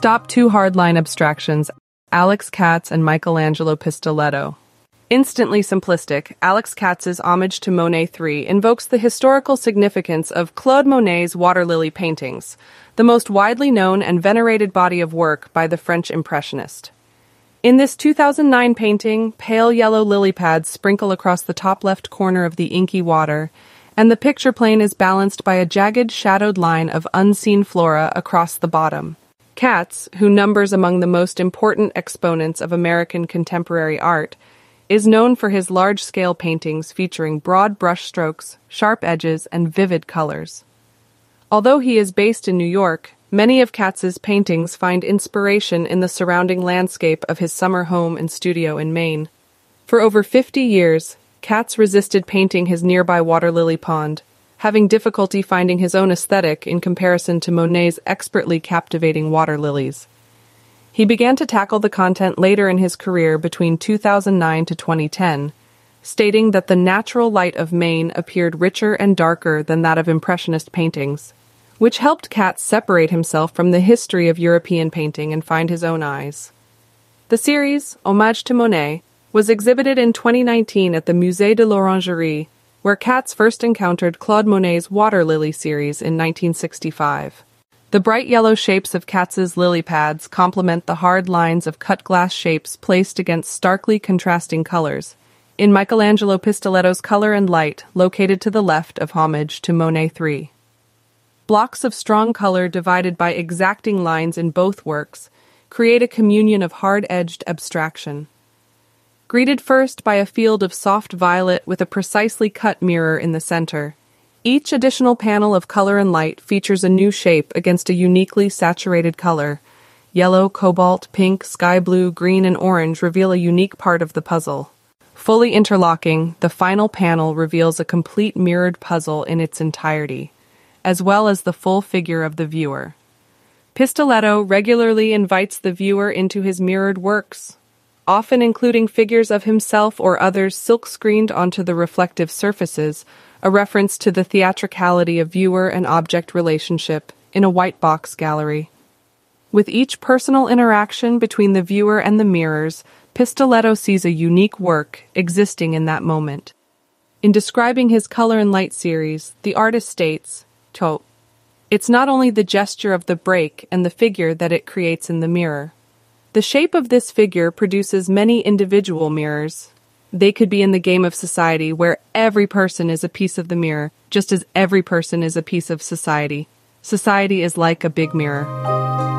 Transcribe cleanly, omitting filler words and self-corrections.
Stop two hardline abstractions, Alex Katz and Michelangelo Pistoletto. Instantly simplistic, Alex Katz's Homage to Monet 3 invokes the historical significance of Claude Monet's water lily paintings, the most widely known and venerated body of work by the French Impressionist. In this 2009 painting, pale yellow lily pads sprinkle across the top left corner of the inky water, and the picture plane is balanced by a jagged, shadowed line of unseen flora across the bottom. Katz, who numbers among the most important exponents of American contemporary art, is known for his large-scale paintings featuring broad brushstrokes, sharp edges, and vivid colors. Although he is based in New York, many of Katz's paintings find inspiration in the surrounding landscape of his summer home and studio in Maine. For over 50 years, Katz resisted painting his nearby water lily pond, having difficulty finding his own aesthetic in comparison to Monet's expertly captivating water lilies. He began to tackle the content later in his career between 2009 to 2010, stating that the natural light of Maine appeared richer and darker than that of Impressionist paintings, which helped Katz separate himself from the history of European painting and find his own eyes. The series, Homage to Monet, was exhibited in 2019 at the Musée de l'Orangerie, where Katz first encountered Claude Monet's water lily series in 1965. The bright yellow shapes of Katz's lily pads complement the hard lines of cut glass shapes placed against starkly contrasting colors. In Michelangelo Pistoletto's Color and Light, located to the left of Homage to Monet 3. Blocks of strong color divided by exacting lines in both works create a communion of hard-edged abstraction. Greeted first by a field of soft violet with a precisely cut mirror in the center, each additional panel of color and light features a new shape against a uniquely saturated color. Yellow, cobalt, pink, sky blue, green, and orange reveal a unique part of the puzzle. Fully interlocking, the final panel reveals a complete mirrored puzzle in its entirety, as well as the full figure of the viewer. Pistoletto regularly invites the viewer into his mirrored works, often including figures of himself or others silk-screened onto the reflective surfaces, a reference to the theatricality of viewer and object relationship in a white box gallery. With each personal interaction between the viewer and the mirrors, Pistoletto sees a unique work existing in that moment. In describing his Color and Light series, the artist states, "It's not only the gesture of the break and the figure that it creates in the mirror. The shape of this figure produces many individual mirrors. They could be in the game of society where every person is a piece of the mirror, just as every person is a piece of society. Society is like a big mirror."